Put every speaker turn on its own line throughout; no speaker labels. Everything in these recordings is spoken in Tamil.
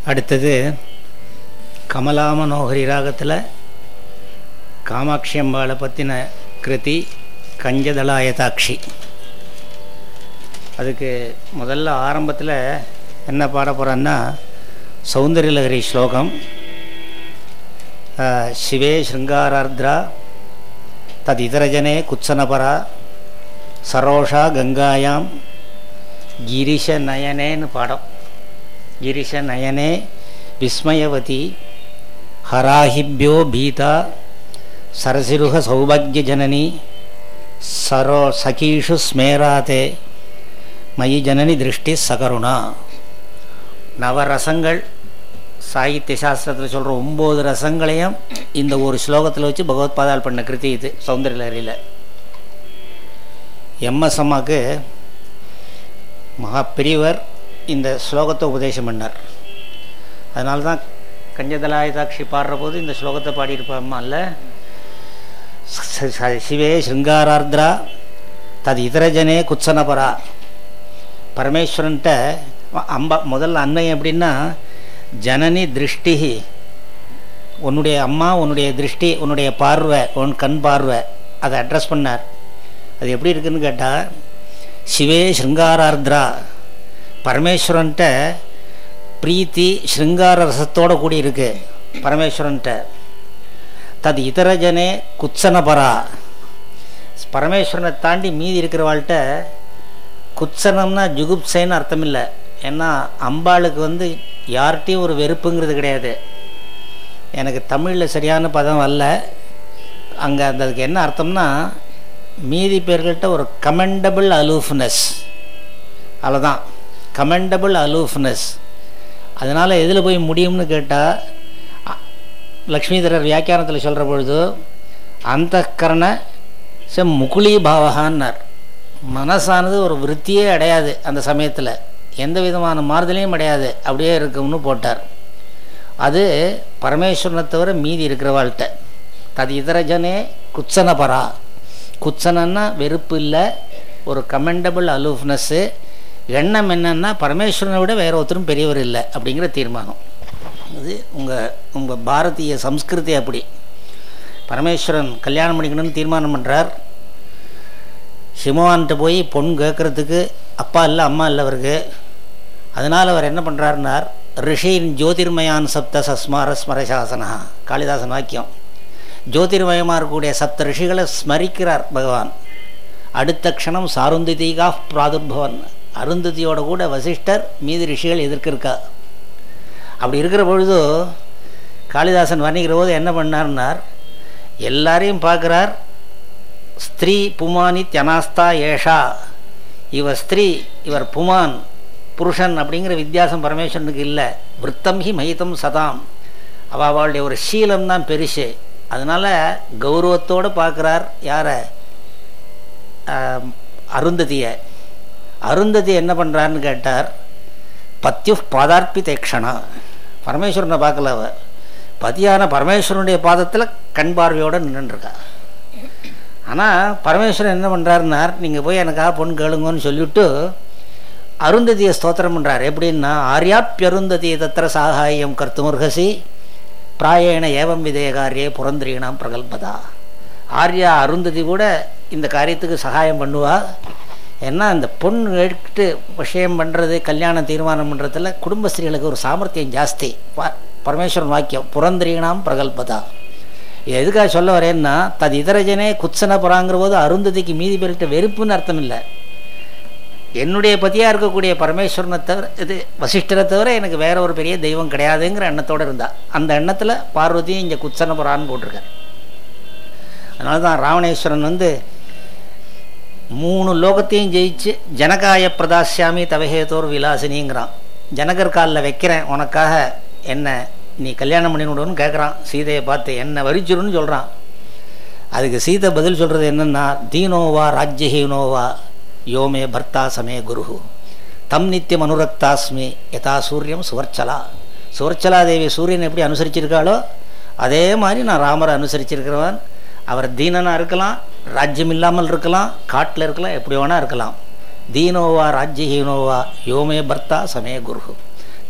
அடுத்தது கமலாமனோகரி ராகத்தில் காமாட்சி அம்பாளை பற்றின கிருதி கஞ்சதளாயதாட்சி. அதுக்கு முதல்ல ஆரம்பத்தில் என்ன பாட போகிறான்னா சௌந்தர்யலஹரி ஸ்லோகம். சிவே ஸ்ருங்காரார்த்ரா தத் இதரஜனே குத்சனபரா சரோஷா கங்காயாம் கிரிஷ நயனேன்னு பாடம். கிரிஷ நயனே விஸ்மயவதி ஹராஹிப்யோ பீதா சரசிருஹ சௌபாகிய ஜனனி சரோ சகீஷு ஸ்மேராதே மயி ஜனனி திருஷ்டி சகருணா. நவரசங்கள் சாகித்ய சாஸ்திரத்தில் சொல்கிற 9 ரசங்களையும் இந்த ஒரு ஸ்லோகத்தில் வச்சு பகவத்பாதால் பண்ண கிருதி இது சௌந்தர்யலஹரியில். எம்எஸ் அம்மாவுக்கு மகா பெரியவர் இந்த ஸ்லோகத்தை உபதேசம் பண்ணார். அதனால தான் கஞ்சதளாயதாட்சி பாடுற போது இந்த ஸ்லோகத்தை பாடியிருப்பாம்மா இல்லை. சிவே ஸ்ருங்காரார்த்ரா தது இதரஜனே குத்சனபரா. பரமேஸ்வரன்ட்ட அம்பா முதல்ல அன்னையம் எப்படின்னா ஜனனி திருஷ்டி, உன்னுடைய அம்மா, உன்னுடைய திருஷ்டி, உன்னுடைய பார்வை, உன் கண் பார்வை, அதை அட்ரஸ் பண்ணார். அது எப்படி இருக்குதுன்னு கேட்டால் சிவே ஸ்ருங்காரார்த்ரா, பரமேஸ்வரன்ட்ட பிரீத்தி ஸ்ருங்கார ரசத்தோடு கூடி இருக்கு பரமேஸ்வரன்ட்ட. தது இதரஜனே குத்சனபரா, பரமேஸ்வரனை தாண்டி மீதி இருக்கிறவாள்கிட்ட குத்சனம்னா ஜுகுப்சைன்னு அர்த்தம் இல்லை. ஏன்னா அம்பாளுக்கு யார்கிட்டையும் ஒரு வெறுப்புங்கிறது கிடையாது. எனக்கு தமிழில் சரியான பதம் வரல. அங்கே அதுக்கு என்ன அர்த்தம்னா மீதி பேர்கள்ட்ட ஒரு கமெண்டபிள் அலூஃப்னஸ், அவ்வளோதான், கமெண்டபிள் அலூஃப்னஸ். அதனால் எதில் போய் முடியும்னு கேட்டால் லக்ஷ்மிதரர் வியாக்கியானத்தில் சொல்கிற பொழுது அந்தக்கரண முகுலி பாவகான்னார். மனசானது ஒரு விருத்தியே அடையாது, அந்த சமயத்தில் எந்த விதமான மாறுதலையும் அடையாது, அப்படியே இருக்கும்னு போட்டார். அது பரமேஸ்வரனை தவிர மீதி இருக்கிறவாள்கிட்ட. தது இதரஜனே குத்சனபரா, குத்சனன்னா வெறுப்பு இல்லை, ஒரு கமெண்டபிள் அலூஃப்னஸ்ஸு. எண்ணம் என்னன்னா பரமேஸ்வரனை விட வேற ஒருத்தரும் பெரியவர் இல்லை அப்படிங்கிற தீர்மானம். இது உங்கள் பாரதிய சம்ஸ்கிருதி அப்படி. பரமேஸ்வரன் கல்யாணம் பண்ணிக்கணும்னு தீர்மானம் பண்ணுறார். சிமவான்கிட்ட போய் பொண்ணு கேட்குறதுக்கு அப்பா இல்லை அம்மா இல்லை அவருக்கு. அதனால் அவர் என்ன பண்ணுறாருனார், ரிஷின் ஜோதிர்மயான் சப்த சஸ்மார ஸ்மரசாசனா, காளிதாசன் வாக்கியம். ஜோதிர்மயமாக இருக்கக்கூடிய சப்த ரிஷிகளை ஸ்மரிக்கிறார் பகவான். அடுத்த க்ஷணம் சாருந்ததிகா பிராதுர்பவன், அருந்ததியோட கூட வசிஷ்டர் மீதி ரிஷிகள் எதிர்க்கிருக்கா. அப்படி இருக்கிற பொழுது காளிதாசன் வர்ணிக்கிற போது என்ன பண்ணார்னார், எல்லாரையும் பார்க்குறார். ஸ்திரீ புமானி தியனாஸ்தா ஏஷா, இவர் ஸ்திரீ இவர் புமான் புருஷன் அப்படிங்கிற வித்தியாசம் பரமேஸ்வரனுக்கு இல்லை. விருத்தம் ஹி மகிதம் சதாம், அவளுடைய ஒரு சீலம்தான் பெருசு. அதனால் கௌரவத்தோடு பார்க்குறார். யாரை? அருந்ததியை. அருந்ததி என்ன பண்ணுறான்னு கேட்டார், பத்யு பாதார்ப்பி தேக்ஷணா, பரமேஸ்வரனை பார்க்கல அவ. பதியான பரமேஸ்வரனுடைய பாதத்தில் கண் பார்வையோடு நின்றுருக்கா. ஆனால் பரமேஸ்வரன் என்ன பண்ணுறாருன்னார், நீங்கள் போய் எனக்காக பொண்ணு கேளுங்கன்னு சொல்லிவிட்டு அருந்ததியை ஸ்தோத்திரம் பண்ணுறார். எப்படின்னா ஆர்யாப்யருந்ததி தத்திர சாகாயம் கர்த்துமுர்ஹசி பிராயண ஏவம் விதேகாரியே புரந்திரீணாம் பிரகல்பதா. ஆர்யா அருந்ததி கூட இந்த காரியத்துக்கு சகாயம் பண்ணுவா. ஏன்னா அந்த பொண்ணு எடுத்துட்டு விஷயம் பண்ணுறது, கல்யாணம் தீர்மானம் பண்ணுறதுல குடும்பஸ்திரீகளுக்கு ஒரு சாமர்த்தியம் ஜாஸ்தி. பரமேஸ்வரன் வாக்கியம் புரந்திரீணாம் பிரகல்பதா. எதுக்காக சொல்ல வரேன்னா தது இதரஜனே குத்சனபராங்கிற போது அருந்ததிக்கு மீதி பேர்கிட்ட வெறுப்புன்னு அர்த்தம் இல்லை. என்னுடைய பதியாக இருக்கக்கூடிய பரமேஸ்வரனை தவிர, இது வசிஷ்டரை தவிர எனக்கு வேற ஒரு பெரிய தெய்வம் கிடையாதுங்கிற எண்ணத்தோடு இருந்தா. அந்த எண்ணத்தில் பார்வதியும் இங்கே குத்சனபரான்னு போட்டிருக்கார். அதனால தான் ராவணேஸ்வரன் 3 லோகத்தையும் ஜெயிச்சு ஜனகாய பிரதாசியாமி தவஹேதோர் விலாசினிங்கிறான். ஜனகர் காலில் வைக்கிறேன் உனக்காக, என்ன நீ கல்யாணம் பண்ணிவிடுன்னு கேட்குறான். சீதையை பார்த்து என்ன வரிச்சுருன்னு சொல்கிறான். அதுக்கு சீதை பதில் சொல்கிறது என்னென்னா, தீனோவா ராஜ்யஹீனோவா யோமே பர்த்தா சமே குரு தம் நித்தியம் அனுரக்தாஸ்மி யதா சூரியம் சுவர்ச்சலா. சுவர்ச்சலாதேவி சூரியன் எப்படி அனுசரிச்சிருக்காளோ அதே மாதிரி நான் ராமரை அனுசரிச்சிருக்கிறவன். அவர் தீனனாக இருக்கலாம், ராஜ்யம் இல்லாமல் இருக்கலாம், காட்டில் இருக்கலாம், எப்படி வேணால் இருக்கலாம். தீனோவா ராஜ்யஹீனோவா யோமே பர்த்தா சமே குரு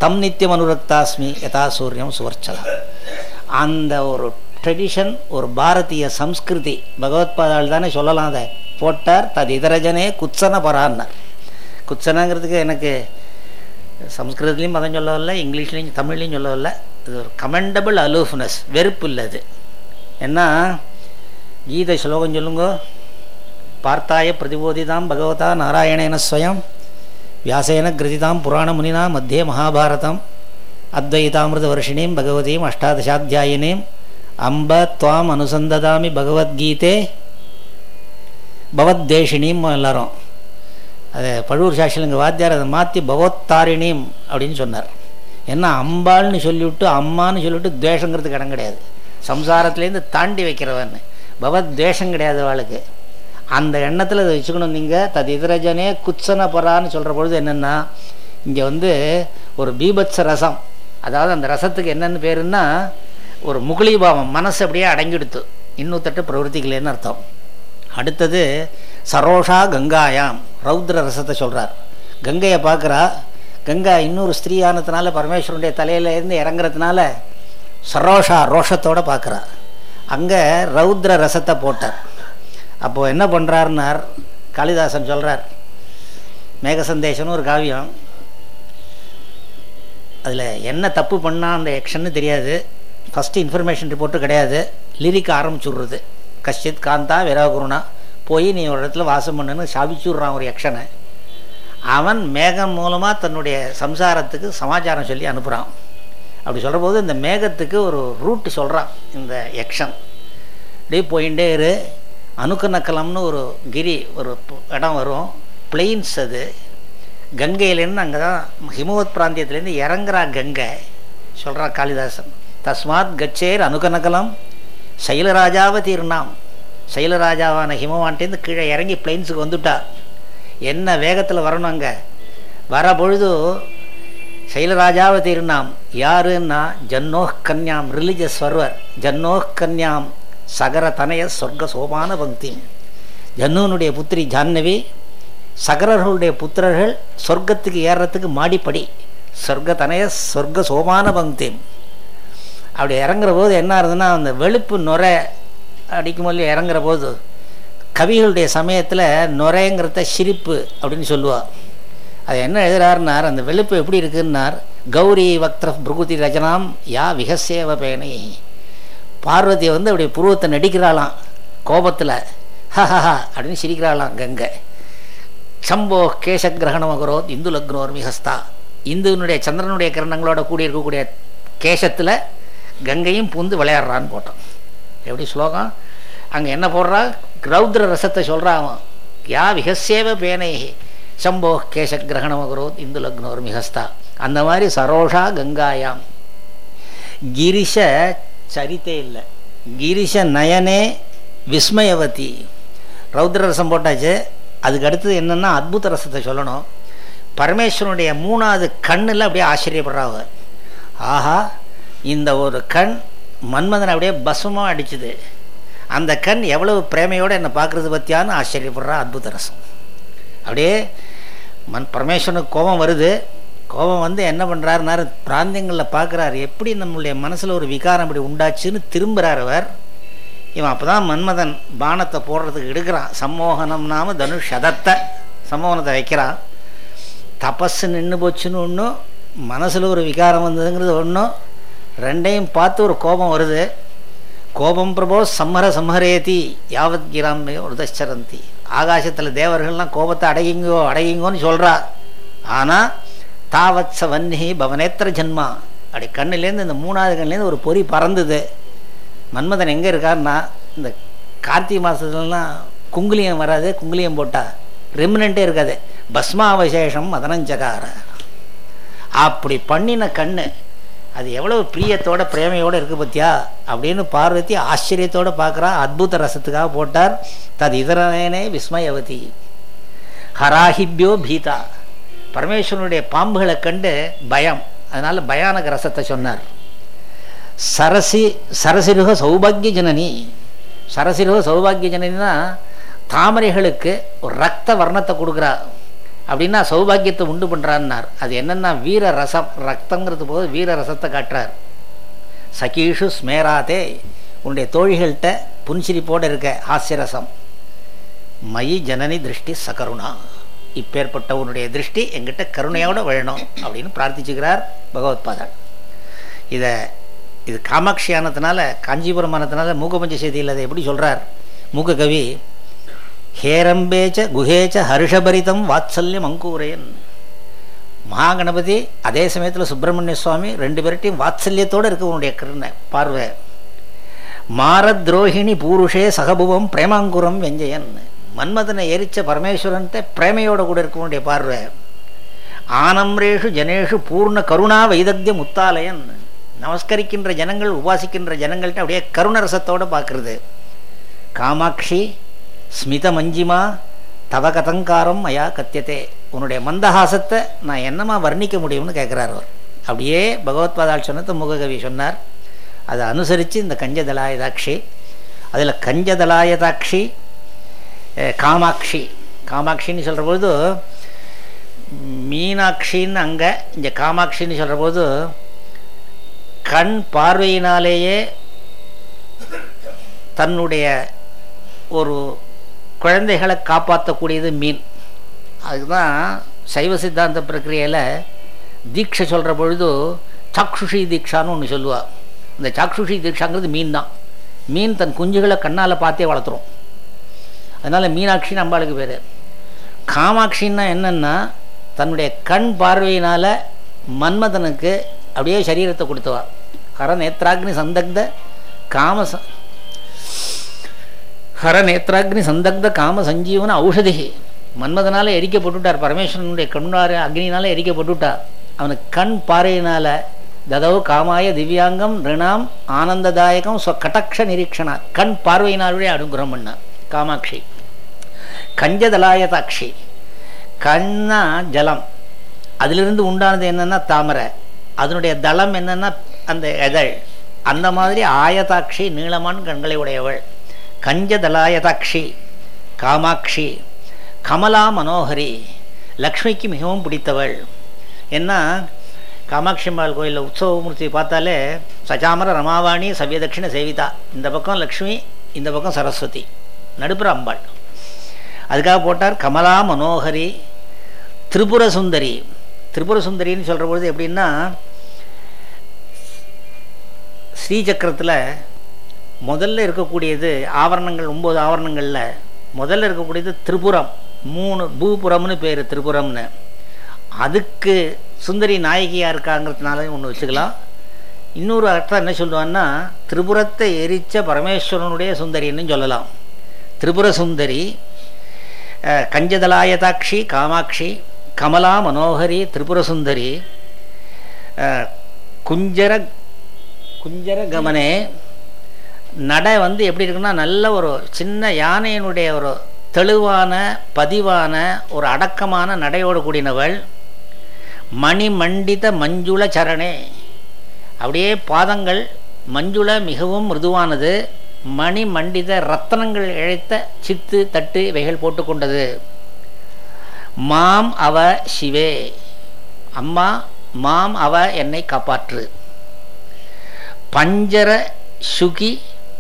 தம் நித்தியம் அனுரக்தாஸ்மி யதா சூரியம் சுவர்ச்சதா. அந்த ஒரு ட்ரெடிஷன், ஒரு பாரதிய சம்ஸ்கிருதி பகவத்பாதால் தானே சொல்லலாம். அதை போட்டார். தது இதரஜனே குத்சன பரான்னார். குத்சனங்கிறதுக்கு எனக்கு சம்ஸ்கிருதத்துலேயும் பதம் சொல்லவில்லை, இங்கிலீஷ்லேயும் தமிழ்லையும் சொல்லவில்லை. இது ஒரு கமெண்டபிள் அலூஃப்னஸ், வெறுப்பு இல்லது. ஏன்னா கீதை ஸ்லோகம் சொல்லுங்க. பார்த்தாய பிரதிபோதிதாம் பகவதா நாராயணேன ஸ்வயம் வியாசேன கிருதிதாம் புராண முனினா மத்தியே மகாபாரதம் அத்வைதாமிருத வருஷிணீம் பகவதீம் அஷ்டாதசாத்தியாயினீம் அம்ப துவாம் அனுசந்ததாமி பகவத்கீதே பவத்தேஷினீம். எல்லாரும் அதை பழுவூர் சாட்சியில் எங்கள் வாத்தியார் அதை மாற்றி பகவத்தாரிணீம் அப்படின்னு சொன்னார். ஏன்னா அம்பாள்னு சொல்லிவிட்டு அம்மான்னு சொல்லிவிட்டு துவேஷங்கிறதுக்கு இடம் கிடையாது. சம்சாரத்துலேருந்து தாண்டி வைக்கிறவன்னு பகவத் துவேஷம் கிடையாது அவளுக்கு. அந்த எண்ணத்தில் அதை வச்சுக்கணும். நீங்கள் தது இதரஜனே குத்சன பரான்னு சொல்கிற பொழுது என்னென்னா, இங்கே ஒரு பீபத்ச ரசம், அதாவது அந்த ரசத்துக்கு என்னென்னு பேருன்னா ஒரு முகுளிபாவம், மனசு அப்படியே அடங்கிடுத்து, இன்னூத்தட்டு பிரவருத்திகளேன்னு அர்த்தம். அடுத்தது சரோஷா கங்காயாம், ரௌத்ர ரசத்தை சொல்கிறார். கங்கையை பார்க்குறா. கங்கா இன்னொரு ஸ்திரீயானதுனால பரமேஸ்வரனுடைய தலையிலேருந்து இறங்குறதுனால சரோஷா ரோஷத்தோடு பார்க்குறா. அங்கே ரௌத்ர ரசத்தை போட்டார். அப்போது என்ன பண்ணுறாருன்னார் காளிதாசன் சொல்கிறார். மேக சந்தேசம்னு ஒரு காவியம். அதில் என்ன தப்பு பண்ணால் அந்த எக்ஷன்னு தெரியாது. ஃபஸ்ட்டு இன்ஃபர்மேஷன் ரிப்போர்ட்டு கிடையாது. லிரிக் ஆரம்பிச்சுடுறது. கஷ்டித் காந்தா விராகுருணா போய் நீ ஒரு இடத்துல வாசம் பண்ணுன்னு சாபிச்சுடுறான் ஒரு யக்ஷனை. அவன் மேகம் மூலமாக தன்னுடைய சம்சாரத்துக்கு சமாச்சாரம் சொல்லி அனுப்புகிறான். அப்படி சொல்கிற போது இந்த மேகத்துக்கு ஒரு ரூட்டு சொல்கிறான் இந்த யக்ஷன். அப்படியே போயிட்டே இரு. அனுக்கநக்கலம்னு ஒரு கிரி, ஒரு இடம் வரும், பிளெயின்ஸ். அது கங்கையிலேருந்து அங்கே தான் ஹிமவத் பிராந்தியத்துலேருந்து இறங்குறா கங்கை. சொல்கிறா காளிதாசன். தஸ்மாத் கச்சேர் அனுக்கநக்கலம் சைலராஜாவை தீர்ணாம். சைலராஜாவான ஹிமவான்ட்டேருந்து கீழே இறங்கி பிளெயின்ஸுக்கு வந்துட்டா. என்ன வேகத்தில் வரணும். அங்கே வர பொழுது சைலராஜாவை தீர்ணாம் யாருன்னா ஜன்னோஹ் கன்யாம், ரிலிஜியஸ் சர்வர். ஜன்னோஹ் கன்யாம் சகர தனய சொர்க்க சோபான பக்தி. ஜன்னுனுடைய புத்திரி ஜான்னவி, சகரர்களுடைய புத்திரர்கள் சொர்க்கத்துக்கு ஏறுறதுக்கு மாடிப்படி. சொர்க்க தனய சொர்க்க சோபான பக்தி. அப்படி இறங்குற போது என்ன ஆகுதுன்னா, அந்த வெளுப்பு நுரை அடிக்கும் போது இறங்குற போது கவிகளுடைய சமயத்தில் நுரைங்கிறத சிரிப்பு அப்படின்னு சொல்லுவாள். அது என்ன எழுதுறாருன்னார், அந்த வெளுப்பு எப்படி இருக்குன்னார், கௌரி வக்திர புருகுதி ரஜனாம் யா விகசேவ பேனை. பார்வதி அப்படி புருவத்தை நடிக்கிறாளாம் கோபத்தில். ஹஹா அப்படின்னு சிரிக்கிறாளாம் கங்கை. சம்போ கேச கிரகணமகரோத் இந்து லக்னோர் மிகஸ்தா. இந்துனுடைய சந்திரனுடைய கிரணங்களோட கூடி இருக்கக்கூடிய கேசத்தில் கங்கையும் பூந்து விளையாடுறான்னு போட்டோம். எப்படி ஸ்லோகம் அங்கே என்ன போடுறா, ரௌத்ர ரசத்தை சொல்கிறான். யா விகசேவ பேனை சம்போ கேச கிரகணமகரோத் இந்து லக்னோர் மிகஸ்தா. அந்த மாதிரி சரோஷா கங்காயாம். கிரிஷ சரித்தே இல்லை, கிரிஷ நயனே விஸ்மயவதி. ரௌத்ர ரசம் போட்டாச்சு. அதுக்கு அடுத்தது என்னென்னா அத்புத ரசத்தை சொல்லணும். பரமேஸ்வரனுடைய மூணாவது கண்ணில் அப்படியே ஆச்சரியப்படுறாங்க. ஆஹா, இந்த ஒரு கண் மன்மதனை அப்படியே பஸ்மமாக அடிச்சுது. அந்த கண் எவ்வளவு பிரேமையோடு என்னை பார்க்குறது பற்றியான்னு ஆச்சரியப்படுறா. அத்புத ரசம். அப்படியே பரமேஸ்வரனுக்கு கோபம் வருது. கோபம் என்ன பண்ணுறாருனாரு, பிராந்தியங்களில் பார்க்குறாரு எப்படி நம்மளுடைய மனசில் ஒரு விகாரம் அப்படி உண்டாச்சுன்னு திரும்புகிறார் அவர். இவன் அப்போ தான் மன்மதன் பானத்தை போடுறதுக்கு எடுக்கிறான். சம்மோகனம் நாம தனுஷதத்தை சம்மோகனத்தை வைக்கிறான். தபஸு நின்று போச்சுன்னு ஒன்றும், மனசில் ஒரு விகாரம் வந்ததுங்கிறது ஒன்றும், ரெண்டையும் பார்த்து ஒரு கோபம் வருது. கோபம் பிரபோ சம்ஹரேதி யாவத் கிராம் உதச்சரந்தி. ஆகாசத்தில் தேவர்கள்லாம் கோபத்தை அடங்கிங்கோன்னு சொல்கிறா. ஆனால் தாவத்ச வன்னி பவனேத்திர ஜன்மா. அப்படி கண்ணிலேருந்து, இந்த மூணாவது கண்ணிலேருந்து ஒரு பொறி பறந்துது. மன்மதன் எங்கே இருக்காருன்னா, இந்த கார்த்திகை மாதத்துலலாம் குங்குலியம் வராது, குங்குலியம் போட்டால் ரெமினண்ட்டே இருக்காது. பஸ்மாவசேஷம் மதனஞ்சகார. அப்படி பண்ணின கண்ணு அது எவ்வளவு பிரியத்தோட பிரேமையோடு இருக்குது பத்தியா அப்படின்னு பார்வதி ஆச்சரியத்தோடு பார்க்குறா. அத்புத ரசத்துக்காக போட்டார். தது இதரனே விஸ்மயவதி. ஹராஹிபியோ பீதா. பரமேஸ்வரனுடைய பாம்புகளை கண்டு பயம், அதனால் பயானக ரசத்தை சொன்னார். சரசிருக சௌபாகிய ஜனனி. சரசிருக சௌபாகிய ஜனனின்னா தாமரைகளுக்கு ஒரு ரத்த வர்ணத்தை கொடுக்குறா. அப்படின்னா சௌபாகியத்தை உண்டு பண்ணுறான்னார். அது என்னென்னா வீர ரசம், ரத்தங்கிறது போது வீர ரசத்தை காட்டுறார். சகீஷு ஸ்மேராதே, உன்னுடைய தோழிகள்கிட்ட புன்சிரிப்போடு இருக்க ஹாஸ்யரசம். மயி ஜனனி திருஷ்டி சகருணா, இப்பேற்பட்ட உன்னுடைய திருஷ்டி எங்கிட்ட கருணையோடு வேணும் அப்படின்னு பிரார்த்திச்சுக்கிறார் பகவத்பாதர். இது காமாட்சி ஆனதுனால, காஞ்சிபுரம் ஆனதுனால மூகபஞ்ச செய்தியில் அதை எப்படி சொல்கிறார் மூக கவி, ஹேரம்பேச்ச குஹேச்ச ஹர்ஷபரிதம் வாத்சல்யம் அங்கூரையன். மகாகணபதி அதே சமயத்தில் சுப்பிரமணிய சுவாமி ரெண்டு பேர்ட்டையும் வாத்சல்யத்தோடு இருக்க உன்னுடைய கருணை பார்வை. மாரத்ரோஹிணி பூருஷே சகபுவம் பிரேமாங்குரம் வெஞ்சயன், மன்மதனை எரிச்ச பரமேஸ்வரன்ட்ட பிரேமையோடு கூட இருக்கவனுடைய பார்வை. ஆனம்ரேஷு ஜனேஷு பூர்ண கருணா வைதக்ய முத்தாலயன், நமஸ்கரிக்கின்ற ஜனங்கள் உபாசிக்கின்ற ஜனங்கள்ட்ட அப்படியே கருணரசத்தோடு பார்க்கறது. காமாட்சி ஸ்மித மஞ்சிமா தவ கதங்காரம் மயா கத்தியத்தே, உன்னுடைய மந்தஹாசத்தை நான் என்னமா வர்ணிக்க முடியும்னு கேட்குறார் அவர். அப்படியே பகவத்பாதால் சொன்னதை முககவி சொன்னார். அதை அனுசரித்து இந்த கஞ்சதலாயதாட்சி, அதில் கஞ்சதலாயதாட்சி காமாட்சி, காமாட்சின்னு சொல்கிற போது மீனாட்சின்னு அங்கே, இங்கே காமாட்சின்னு சொல்கிற போது கண் பார்வையினாலேயே தன்னுடைய ஒரு குழந்தைகளை காப்பாற்றக்கூடியது மீன். அதுதான் சைவ சித்தாந்த பிரக்கிரியில் தீட்சை சொல்கிற பொழுது சாக்ஷுஷி தீட்சான்னு ஒன்று சொல்லுவாள். இந்த சாக்ஷுஷி தீட்சாங்கிறது மீன் தான். மீன் தன் குஞ்சுகளை கண்ணால் பார்த்தே வளர்த்துரும். அதனால் மீனாட்சின்னு அம்பாளுக்கு பேர். காமாட்சின்னா என்னென்னா தன்னுடைய கண் பார்வையினால் மன்மதனுக்கு அப்படியே சரீரத்தை கொடுத்தவா. ஹரநேத்ராக்னி சந்தக்த காம சஞ்சீவன ஔஷதி. மன்மதனால் எரிக்கப்பட்டுட்டார், பரமேஸ்வரனுடைய கண்ணார அக்னினால் எரிக்கப்பட்டுட்டார். அவனுக்கு கண் பார்வையினால் ததோ காமாய திவ்யாங்கம் ரிணாம் ஆனந்ததாயகம் கட்டக்ஷ நிரீக்ஷனா, கண் பார்வையினாலுடைய அனுகிரகம் பண்ணார் காமாட்சி. கஞ்சதலாயதாட்சி, கண்ணா ஜலம், அதிலிருந்து உண்டானது என்னென்னா தாமரை, அதனுடைய தளம் என்னென்னா அந்த எதழ். அந்த மாதிரி ஆயதாட்சி நீளமான கண்களை உடையவள் கஞ்சதலாயதாட்சி காமாட்சி. கமலா மனோகரி, லக்ஷ்மிக்கு மிகவும் பிடித்தவள். ஏன்னா காமாட்சி அம்பாள் கோயிலில் உற்சவமூர்த்தி பார்த்தாலே சஜாமர ரமாவாணி சவ்யதட்சிண சேவிதா, இந்த பக்கம் லக்ஷ்மி, இந்த பக்கம் சரஸ்வதி, நடுப்புற அம்பாள். அதுக்காக போட்டார் கமலா மனோகரி. திரிபுர சுந்தரி, திரிபுர சுந்தரின்னு சொல்கிற பொழுது எப்படின்னா ஸ்ரீசக்கரத்தில் முதல்ல இருக்கக்கூடியது ஆவரணங்கள், 9 ஆவரணங்களில் முதல்ல இருக்கக்கூடியது திரிபுரம். 3 பூபுரம்னு பேர் திரிபுரம்னு. அதுக்கு சுந்தரி நாயகியாக இருக்காங்கிறதுனால ஒன்று வச்சுக்கலாம். இன்னொரு அர்த்தம் என்ன சொல்லுவான்னா திரிபுரத்தை எரித்த பரமேஸ்வரனுடைய சுந்தரின்னு சொல்லலாம். திரிபுர சுந்தரி, கஞ்சதலாயதாட்சி காமாட்சி, கமலா மனோகரி, திரிபுர சுந்தரி, குஞ்சர கமனே. நடை எப்படி இருக்குன்னா நல்ல ஒரு சின்ன யானையினுடைய ஒரு தெளிவான பதிவான ஒரு அடக்கமான நடையோடு கூடினவள். மணி மண்டித மஞ்சுள சரணே, அப்படியே பாதங்கள் மஞ்சுள மிகவும் மிருதுவானது. மணி மண்டித ரத்தனங்கள் இழைத்த சித்து தட்டு இவைகள் போட்டுக்கொண்டது. மாம் அவ சிவே, அம்மா மாம் அவ என்னை காப்பாற்று. பஞ்சர சுகி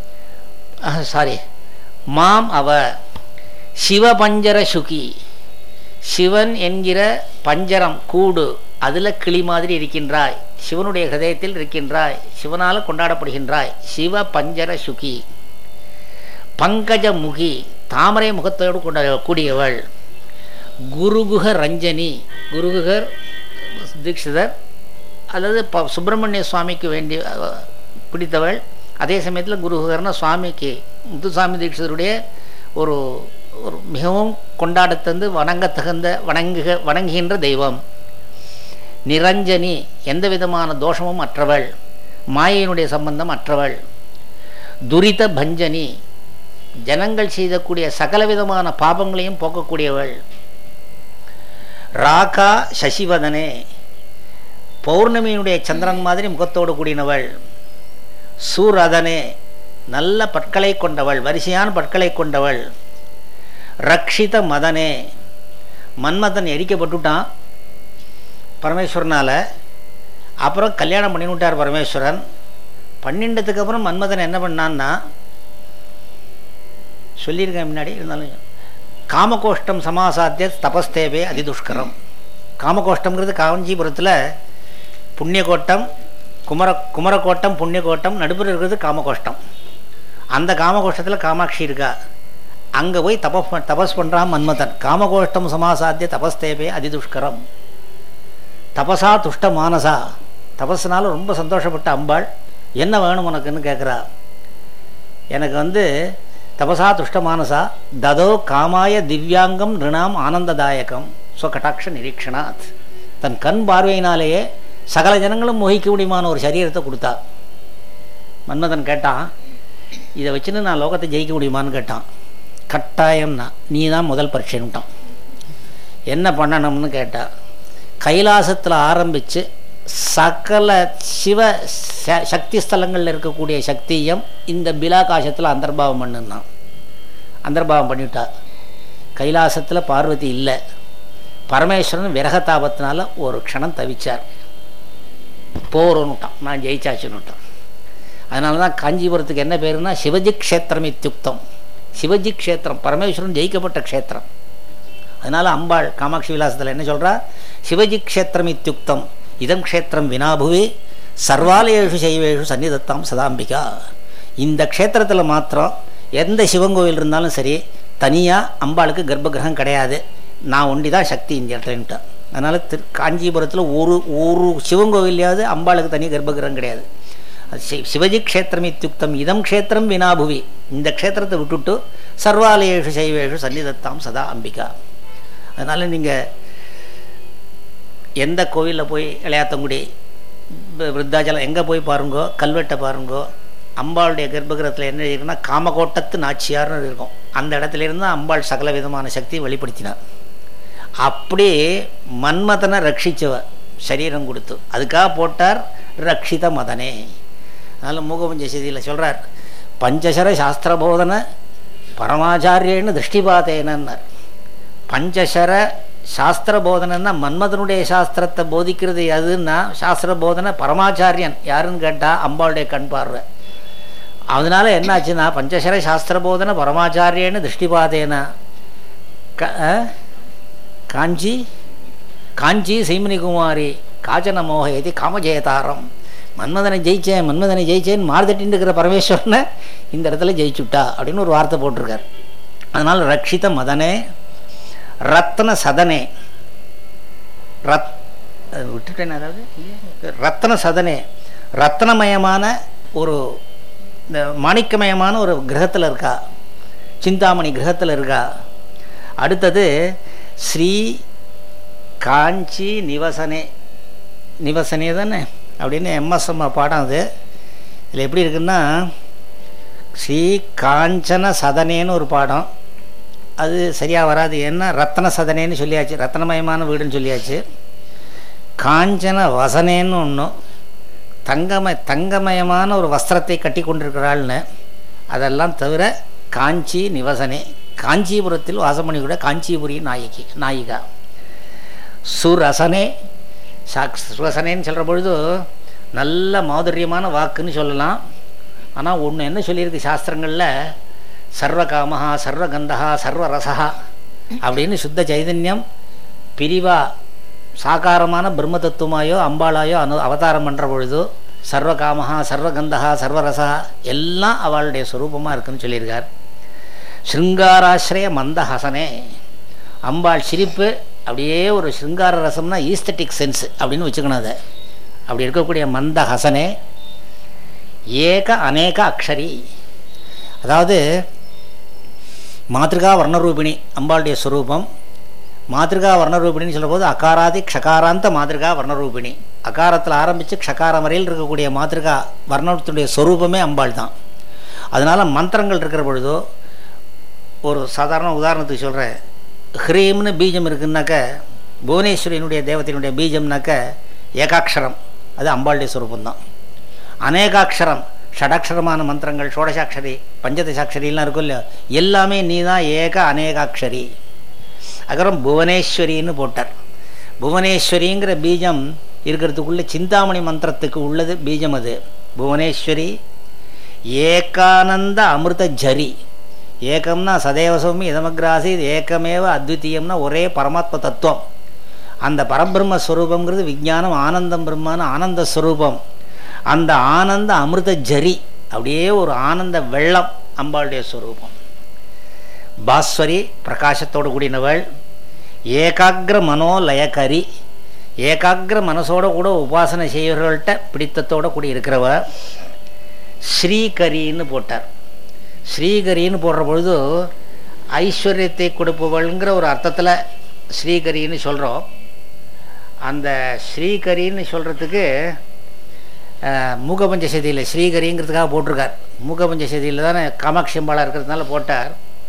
மாம் அவ சிவபஞ்சர சுகி, சிவன் என்கிற பஞ்சரம் கூடு, அதில் கிளி மாதிரி இருக்கின்றாய், சிவனுடைய ஹிருதயத்தில் இருக்கின்றாய், சிவனால் கொண்டாடப்படுகின்றாய். சிவ பஞ்சர சுகி. பங்கஜ முகி, தாமரை முகத்தோடு கூடியவள். குருகுக ரஞ்சனி, குருகுகர் தீட்சிதர் அல்லது சுப்பிரமணிய சுவாமிக்கு வேண்டிய பிடித்தவள். அதே சமயத்தில் குருகுகர்னா சுவாமிக்கு முத்துசாமி தீட்சிதருடைய ஒரு ஒரு மிகவும் கொண்டாடத்தந்து வணங்கத்தகுந்த வணங்குகின்ற தெய்வம். நிரஞ்சனி, எந்த விதமான தோஷமும் அற்றவள், மாயையினுடைய சம்பந்தம் அற்றவள். துரித பஞ்சனி, ஜனங்கள் செய்யக்கூடிய சகலவிதமான பாபங்களையும் போக்கக்கூடியவள். ராகா சசிவதனே, பௌர்ணமியினுடைய சந்திரன் மாதிரி முகத்தோடு கூடினவள். சூரதனே, நல்ல பற்களை கொண்டவள், வரிசையான பற்களை கொண்டவள். ரக்ஷித மதனே, மன்மதன் எரிக்கப்பட்டுட்டான் பரமேஸ்வரனால். அப்புறம் கல்யாணம் பண்ணி விட்டார் பரமேஸ்வரன். பன்னெண்டுத்துக்கு அப்புறம் மன்மதன் என்ன பண்ணான்னா, சொல்லியிருக்கேன் முன்னாடி, இருந்தாலும் காமகோஷ்டம் சமாசாத்திய தபஸ்தேவே அதிதுஷ்கரம். காமகோஷ்டம்ங்கிறது காஞ்சிபுரத்தில் புண்ணியகோட்டம், குமரக்கோட்டம், புண்ணியகோட்டம், நடுப்புற இருக்கிறது காமகோஷ்டம். அந்த காமகோஷ்டத்தில் காமாட்சி இருக்கா, அங்கே போய் தபஸ் பண்ணுறான் மன்மதன். காமகோஷ்டம் சமாசாத்திய தபஸ்தேவே அதிதுஷ்கரம். தபசா துஷ்ட மானசா, தபஸ்னால ரொம்ப சந்தோஷப்பட்ட அம்பாள் என்ன வேணும் உனக்குன்னு கேட்குறா. எனக்கு தபசா துஷ்ட மானசா ததோ காமாய திவ்யாங்கம் நிருணாம் ஆனந்ததாயகம் ஸ்வகடாட்ச நிரீக்ஷனாத். தன் கண் பார்வையினாலேயே சகல ஜனங்களும் மோகிக்க முடியுமான ஒரு சரீரத்தை கொடுத்தா. மன்மதன் கேட்டான், இதை வச்சுன்னு நான் லோகத்தை ஜெயிக்க முடியுமான்னு கேட்டான். கட்டாயம்னா நீ தான் முதல் பரீட்சைன்ட்டான். என்ன பண்ணணும்னு கேட்டா, கைலாசத்தில் ஆரம்பித்து சகல சிவ சக்தி ஸ்தலங்களில் இருக்கக்கூடிய சக்தியும் இந்த பிலாகாசத்தில் அந்தர்பாவம் பண்ணுன்னான். அந்தர்பாவம் பண்ணிவிட்டா. கைலாசத்தில் பார்வதி இல்லை. பரமேஸ்வரன் விரகதாபத்தினால ஒரு க்ஷணம் தவிச்சார். போறோன்னுட்டான், நான் ஜெயிச்சாச்சுன்னுட்டான். அதனால தான் காஞ்சிபுரத்துக்கு என்ன பேருன்னா சிவஜி க்ஷேத்திரம் இத்தியுக்தம். சிவஜி க்ஷேத்திரம், பரமேஸ்வரன் ஜெயிக்கப்பட்ட க்ஷேத்திரம். அதனால் அம்பாள் காமாட்சி விலாசத்தில் என்ன சொல்கிறா, சிவஜி க்ஷேத்திரம் இத்தியுக்தம் இதம் க்ஷேத்திரம் வினாபுவே சர்வாலயேஷு சைவேஷு சன்னிதத்தாம் சதாம்பிகா. இந்த க்ஷேத்திரத்தில் மாத்திரம் எந்த சிவங்கோவில் இருந்தாலும் சரி, தனியாக அம்பாளுக்கு கர்ப்பகிரகம் கிடையாது, நான் ஒண்டி தான் சக்தி இந்த இடத்துலன்ட்டு. அதனால் காஞ்சிபுரத்தில் ஒரு சிவங்கோவிலையாவது அம்பாளுக்கு தனி கர்ப்பகிரகம் கிடையாது. சிவஜி க்ஷேத்திரம் இத்தியுக்தம் இதம் க்ஷேத்திரம் வினாபுவி, இந்த க்ஷேத்திரத்தை விட்டுட்டு சர்வாலயேஷு சைவேஷு சன்னிதத்தாம் சதா அம்பிகா. அதனால் நீங்கள் எந்த கோவிலில் போய் இளையாத்தங்குடி, விருத்தாச்சலம் எங்கே போய் பாருங்கோ, கல்வெட்டை பாருங்கோ, அம்பாளுடைய கர்ப்பகிரகத்தில் என்ன இருக்குன்னா காமகோட்டத்து நாச்சியார்னு இருக்கும். அந்த இடத்துலேருந்து அம்பாள் சகல விதமான சக்தியை வெளிப்படுத்தினார். அப்படி மன்மதனை ரட்சிச்சவ சரீரம் கொடுத்து, அதுக்காக போட்டார் ரக்ஷித மதனே. அதனால் மூகபஞ்ச செய்தியில் சொல்கிறார், பஞ்சசர சாஸ்திரபோதனை பரமாச்சாரியன்னு திருஷ்டிபாத்தேனார். பஞ்சசர சாஸ்திர போதனைன்னா மன்மதனுடைய சாஸ்திரத்தை போதிக்கிறது எதுன்னா சாஸ்திர போதனை பரமாச்சாரியன் யாருன்னு கேட்டால் அம்பாளுடைய கண் பார்வை. அதனால என்னாச்சுன்னா பஞ்சசர சாஸ்திர போதனை பரமாச்சாரியன்னு திருஷ்டிபாதேனா காஞ்சி காஞ்சி சைமனிகுமாரி காச்சன மோகேதி காமஜெயதாரம். மன்மதனை ஜெயிச்சேன்னு மார்தட்டின்னு இருக்கிற பரமேஸ்வரனை இந்த இடத்துல ஜெயிச்சுட்டா அப்படின்னு ஒரு வார்த்தை போட்டிருக்கார். அதனால் ரக்ஷித மதனே ரத்ன சதனே, விட்டுட்டேன், அதாவது ரத்ன சதனே, ரத்னமயமான ஒரு இந்த மாணிக்கமயமான ஒரு கிரகத்தில் இருக்கா, சிந்தாமணி கிரகத்தில் இருக்கா. அடுத்தது ஸ்ரீ காஞ்சி நிவசனே தானே அப்படின்னு எம்எஸ்எம் பாடம். அது இதில் எப்படி இருக்குன்னா ஸ்ரீ காஞ்சன சதனேன்னு ஒரு பாடம். அது சரியாக வராது, ஏன்னா ரத்ன சதனேன்னு சொல்லியாச்சு, ரத்னமயமான வீடுன்னு சொல்லியாச்சு. காஞ்சன வசனேன்னு ஒன்றும், தங்கமயமான ஒரு வஸ்திரத்தை கட்டி கொண்டிருக்கிறாள்னு. அதெல்லாம் தவிர காஞ்சி நிவசனே, காஞ்சிபுரத்தில் வாசமணி கூட காஞ்சிபுரி நாயிகா. சுரசனே, சுரசனேன்னு சொல்கிற பொழுது நல்ல மாதுரியமான வாக்குன்னு சொல்லலாம். ஆனால் ஒன்று என்ன சொல்லியிருக்கு சாஸ்திரங்களில், சர்வகாமஹா சர்வகந்தஹா சர்வரசா அப்படின்னு சுத்த சைதன்யம் பிரிவா சாகாரமான பிரம்ம தத்துவமாயோ அம்பாளாயோ அவதாரம் பண்ணுற பொழுது சர்வகாமஹா சர்வகந்தஹா சர்வரசா எல்லாம் அவளுடைய ஸ்வரூபமாக இருக்குன்னு சொல்லியிருக்கார். ஸ்ருங்காராசிரய மந்தஹசனே, அம்பாள் சிரிப்பு அப்படியே ஒரு ஸ்ருங்கார ரசம்னா ஈஸ்தட்டிக் சென்ஸ் அப்படின்னு வச்சுக்கணும். அதை அப்படி இருக்கக்கூடிய மந்தஹசனே ஏக அநேக அக்ஷரி, அதாவது மாத்ருகா வர்ணரூபிணி அம்பாளுடைய ஸ்வரூபம். மாத்ருகா வர்ணரூபிணின்னு சொல்லும்போது அகாராதி க்ஷகாராந்த மாத்ருகா வர்ணரூபிணி, அகாரத்தில் ஆரம்பித்து க்ஷகாரம் வரையில் இருக்கக்கூடிய மாத்ருகா வர்ணத்தினுடைய ஸ்வரூபமே அம்பாள் தான். அதனால் மந்திரங்கள் இருக்கிற பொழுதோ, ஒரு சாதாரண உதாரணத்துக்கு சொல்கிறேன், ஹ்ரீம்னு பீஜம் இருக்குன்னாக்க புவனேஸ்வரியினுடைய தேவதையினுடைய பீஜம்னாக்க ஏகாட்சரம், அது அம்பாளுடைய ஸ்வரூபந்தான். அநேகாட்சரம் ஷடாட்சரமான மந்திரங்கள், ஷோடசாட்சரி பஞ்சதசாட்சரிலாம் இருக்கும் இல்லையா, எல்லாமே நீ தான் ஏக அநேகாட்சரி. அப்புறம் புவனேஸ்வரின்னு போட்டார். புவனேஸ்வரிங்கிற பீஜம் இருக்கிறதுக்குள்ளே சிந்தாமணி மந்திரத்துக்கு உள்ளது பீஜம் அது. புவனேஸ்வரி ஏகானந்த அமிர்த ஜரி. ஏகம்னா சதேவசமி இதமக்ராசி, ஏகமேவ அத்விதீயம்னா ஒரே பரமாத்ம தத்துவம். அந்த பரபிரம்மஸ்வரூபங்கிறது விஞ்ஞானம், ஆனந்தம் பிரம்மான்னு ஆனந்த ஸ்வரூபம். அந்த ஆனந்த அமிர்த ஜரி, அப்படியே ஒரு ஆனந்த வெள்ளம் அம்பாளுடைய ஸ்வரூபம். பாஸ்வரி பிரகாசத்தோடு கூடினவள். ஏகாகிர மனோலயக்கரி, ஏகாகிர மனசோட கூட உபாசனை செய்வர்கள்ட்ட பிடித்தத்தோடு கூடி இருக்கிறவ. ஸ்ரீகரின்னு போட்டார். ஸ்ரீகரின்னு போடுற பொழுது ஐஸ்வர்யத்தை கொடுப்பவள்ங்கிற ஒரு அர்த்தத்தில் ஸ்ரீகரின்னு சொல்கிறோம். அந்த ஸ்ரீகரின்னு சொல்கிறதுக்கு மூகபஞ்சசதியில் ஸ்ரீகரிங்கிறதுக்காக போட்டிருக்கார். மூகபஞ்சசதியில் தானே காமாட்சி அம்பாளாக இருக்கிறதுனால போட்டார்.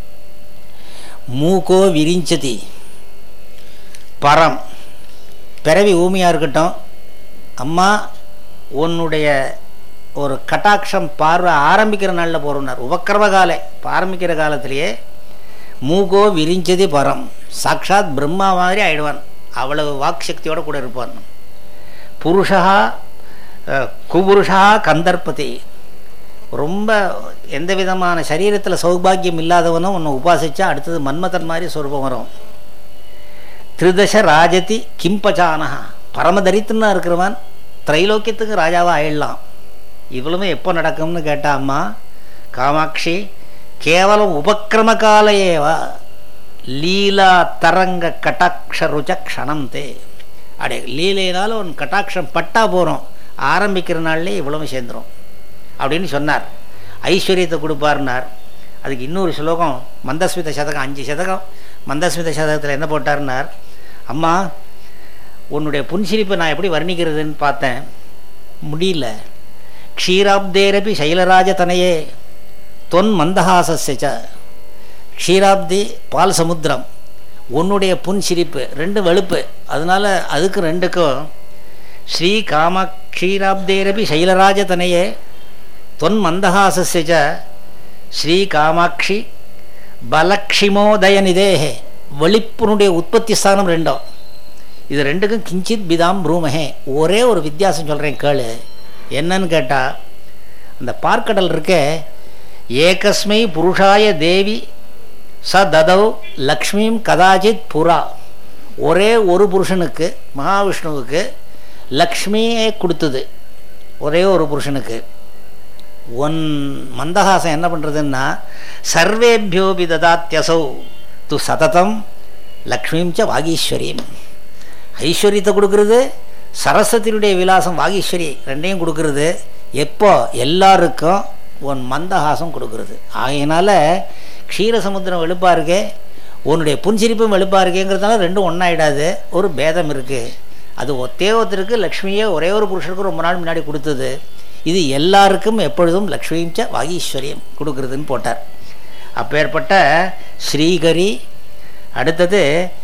மூக்கோ விரிஞ்சதி பரம், பிறவி ஊமையாக இருக்கட்டும், அம்மா உன்னுடைய ஒரு கட்டாட்சம் பார்வை ஆரம்பிக்கிற நாளில் போகிறோம்னார். உபக்கிரம காலை ஆரம்பிக்கிற காலத்திலேயே மூகோ விரிஞ்சதி பரம், சாட்சாத் பிரம்மா மாதிரி ஆயிடுவான். அவ்வளவு வாக் சக்தியோடு கூட இருப்பான். புருஷா குபுருஷா கந்தர்பதி, ரொம்ப எந்த விதமான சரீரத்தில் சௌபாகியம் இல்லாதவனும் உன்னை உபாசிச்சா அடுத்தது மன்மதன் மாதிரி சொரூபம் வரும். திரிதச ராஜதி கிம்பச்சானஹா, பரமதரித்துன்னா இருக்கிறவன் திரைலோக்கியத்துக்கு ராஜாவாக ஆயிடலாம். இவ்வளவுமே எப்போ நடக்கும்னு கேட்டா அம்மா காமாட்சி கேவலம் உபக்கிரம காலையேவா லீலா தரங்க கட்டாட்ச ருஜ க்ஷணம் தே. அடே லீலையினாலும் உன் கட்டாட்சம் பட்டா போகிறோம், ஆரம்பிக்கிற நாள்லேயே இவ்வளவு சேர்ந்துடும் அப்படின்னு சொன்னார். ஐஸ்வர்யத்தை கொடுப்பார்னார். அதுக்கு இன்னொரு ஸ்லோகம் மந்தஸ்மித சதகம், 5 சதகம். மந்தஸ்மித சதகத்தில் என்ன போட்டார்னார், அம்மா உன்னுடைய புன்சிரிப்பை நான் எப்படி வர்ணிக்கிறதுன்னு பார்த்தேன், முடியல. க்ஷீராப்தேரபி சைலராஜ தனையே தொன் மந்தஹாசஸ்ய. க்ஷீராப்தி பால் சமுத்திரம், உன்னுடைய புன்சிரிப்பு 2 வெளுப்பு, அதனால அதுக்கு 2க்கும் ஸ்ரீ காம க்ஷீராப்தேரபி சைலராஜ தனையே தொன் மந்தஹாசஸ்ய ஸ்ரீ காமாட்சி பலக்ஷிமோதய நிதேஹே, வெளிப்புனுடைய உற்பத்தி ஸ்தானம் 2. இது 2க்கும் கிஞ்சித் பிதாம் ப்ரூமஹே. ஒரே ஒரு வித்தியாசம் சொல்கிறேன் கேளு. என்னன்னு கேட்டால், அந்த பார்க்கடல் இருக்க ஏகஸ்மை புருஷாய தேவி ச ததவ் லக்ஷ்மியும் கதாச்சித் புரா, ஒரே ஒரு புருஷனுக்கு மகாவிஷ்ணுவுக்கு லக்ஷ்மியே கொடுத்தது, ஒரே ஒரு புருஷனுக்கு. ஒன் மந்தஹாசம் என்ன பண்ணுறதுன்னா, சர்வேபியோபி ததாத்யசௌ து சததம் லக்ஷ்மியும் ச வாகீஸ்வரியும். ஐஸ்வர்யத்தை கொடுக்கறது, சரஸ்வதியுடைய விலாசம் வாகீஸ்வரி 2ஐயும் கொடுக்கறது. எப்போ எல்லாருக்கும் உன் மந்தஹாசம் கொடுக்கறது. ஆகையினால க்ஷீரசமுத்திரம் வெளுப்பாக இருக்கே, உன்னுடைய புன்சிரிப்பும் வெளுப்பாக இருக்கேங்கிறதுனால 2ம் ஒன்றாயிடாது. ஒரு பேதம் இருக்குது. அது ஒருத்தருக்கு லக்ஷ்மியே ஒரே ஒரு புருஷனுக்கு ரொம்ப நாள் முன்னாடி கொடுத்தது. இது எல்லாருக்கும் எப்பொழுதும் லக்ஷ்மியும் ச வாகீஸ்வரியம் கொடுக்கறதுன்னு போட்டார். அப்பேற்பட்ட ஸ்ரீகரி. அடுத்தது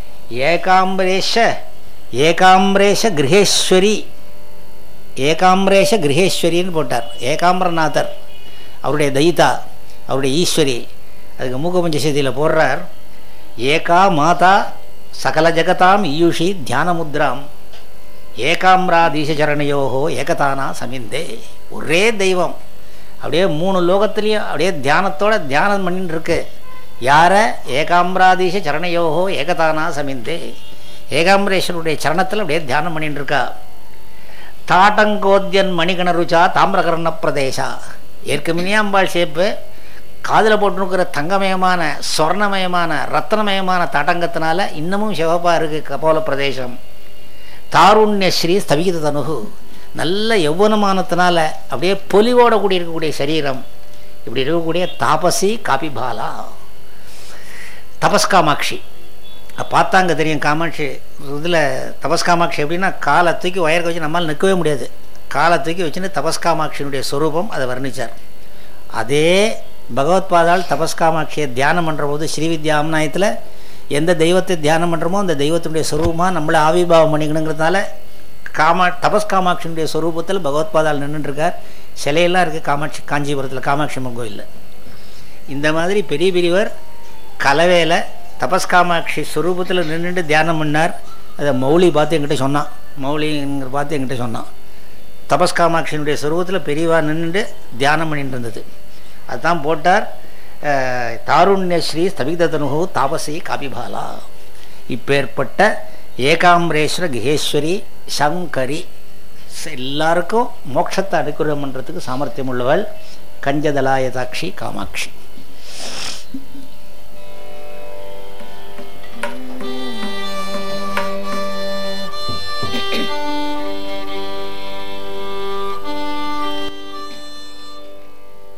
ஏகாம்பரேஷ கிரகேஸ்வரி, ஏகாம்பரேஷ கிரகேஸ்வரின்னு போட்டார். ஏகாம்பரநாதர் அவருடைய தைதா, அவருடைய ஈஸ்வரி. அதுக்கு மூகபஞ்சசதியில் போடுறார், ஏகா மாதா சகல ஜகதாம் ஈயுஷி தியானமுத்ராம் ஏகாம்பராதீசரணயோகோ ஏகதானா சமிந்தே. ஒரே தெய்வம் அப்படியே 3 லோகத்துலேயும் அப்படியே தியானத்தோட தியானம் பண்ணின்னு இருக்கு. யார? ஏகாம்பராதீச சரணயோகோ ஏகதானா சமிந்தே. ஏகாம்பரேஸ்வருடைய சரணத்தில் அப்படியே தியானம் பண்ணிட்டு இருக்கா. தாட்டங்கோத்யன் மணிகணருச்சா தாமிரகர்ண பிரதேசா. ஏற்கனவே அம்பாள் சேப்பு காதில் போட்டுருக்கிற தங்கமயமான சொர்ணமயமான ரத்னமயமான தாட்டங்கத்தினால இன்னமும் சிவப்பாக இருக்குது கபோல பிரதேசம். தாருண்யஸ்ரீ ஸ்தவிகித தனுகு, நல்ல யௌவனமானத்தினால அப்படியே பொலிவோட கூடி இருக்கக்கூடிய சரீரம். இப்படி இருக்கக்கூடிய தாபசி காபிபாலா தபஸ்காமாட்சி. பார்த்தாங்க தெரியும் காமாட்சி இதில் தபஸ்காமாட்சி எப்படின்னா, காலை தூக்கி வயருக்கு வச்சு நம்மளால் நிற்கவே முடியாது. காலை தூக்கி வச்சுன்னு தபஸ்காமாட்சியினுடைய ஸ்வரூபம் அதை வர்ணித்தார். அதே பகவத்பாதால் தபஸ்காமாட்சியை தியானம் பண்ணுற போது ஸ்ரீவித்யா அம்நாயத்தில் எந்த தெய்வத்தை தியானம் பண்ணுறோமோ அந்த தெய்வத்தினுடைய ஸ்வரூபமாக நம்மளை ஆவிர்பாவம் பண்ணிக்கணுங்கிறதுனால தபஸ்காமாட்சியினுடைய ஸ்வரூபத்தில் பகவத்பாதால் நின்றுட்டுருக்கார். சிலையெல்லாம் இருக்குது காமாட்சி, காஞ்சிபுரத்தில் காமாட்சி அம்மன் கோயிலில். இந்த மாதிரி பெரிய பெரியவர் கலவையில் தபஸ்காமாட்சி ஸ்வரூபத்தில் நின்றுட்டு தியானம் பண்ணார். அதை மௌலி பார்த்து என்கிட்ட சொன்னான். மௌலிங்கிற பார்த்து என்கிட்ட சொன்னான். தபஸ்காமாட்சியினுடைய ஸ்வரூபத்தில் பெரியவா நின்றுட்டு தியானம் பண்ணிட்டு இருந்தது. அதுதான் போட்டார், தாருண்யஸ்ரீ ஸ்தபிதனுகு தாபசி காபிபாலா. இப்பேற்பட்ட ஏகாம்பரேஸ்வர கிகேஸ்வரி சங்கரி எல்லாருக்கும் மோட்சத்தை அனுகிரகம் பண்ணுறதுக்கு சாமர்த்தியம் உள்ளவள் கஞ்சதலாயதாட்சி காமாட்சி.